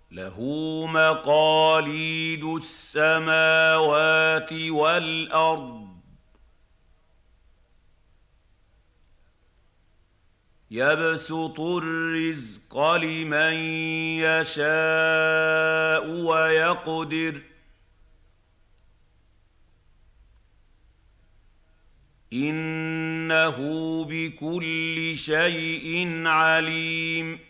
له مقاليد السماوات والأرض يبسط الرزق لمن يشاء ويقدر إنه بكل شيء عليم